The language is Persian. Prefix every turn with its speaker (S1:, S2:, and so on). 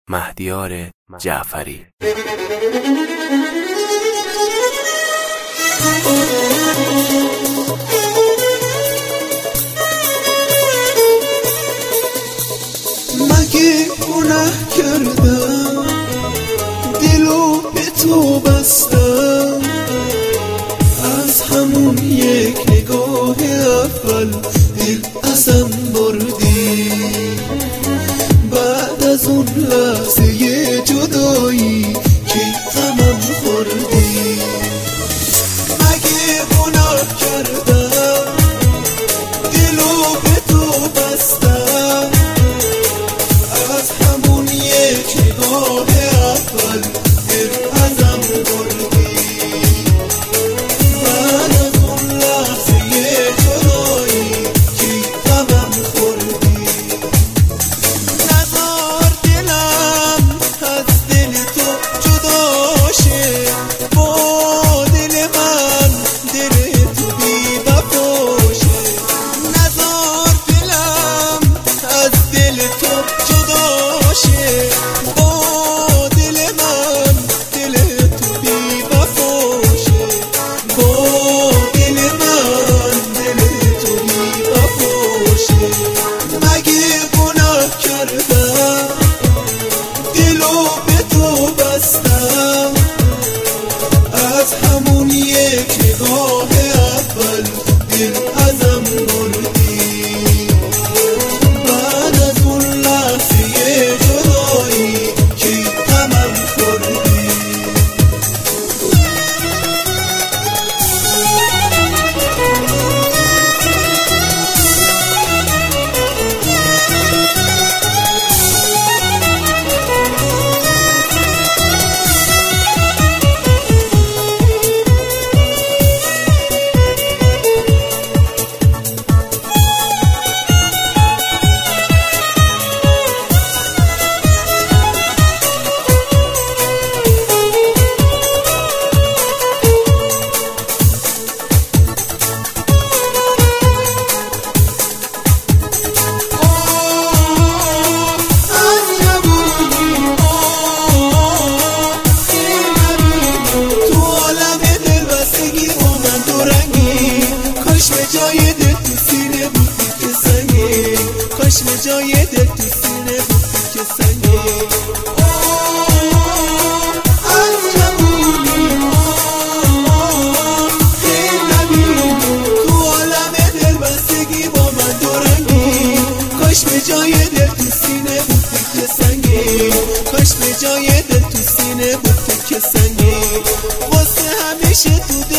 S1: مهدیار جعفری.
S2: مگه گناه کردم دلو به تو بستم، از همون یک نگاه اول دل ازم بردی، بعد از اون لحظه جدایی که غمم خوردی. مگه گناه کردم دلو به تو بستم، از همون یک نگاه اول دل ازم بردی، بعد از اون لحظه جدایی که غمم خوردی. نذار دلم از دل تو جدا شه، با دل من دل تو بی وفا شه. نذار دلم از دل تو جدا شه، با دل من دل تو بی وفا شه، با دل من دل تو بی وفا شه. مگه گناه کردم دلو به تو بستم، از همون یک نگاه اول دل ازم بردی، بعد از اون لحظه جدایی که غمم خوردی. جای دل تو سینه بودی که سنگه، کاش به جای دل تو سینه بودی که سنگه. از نبودی خیلی نبینی تو عالم دل بستگی با من دورنگی، کاش به جای دل تو سینه بودی که سنگه، کاش به جای دل تو سینه بودی که سنگه. واسه همیشه تو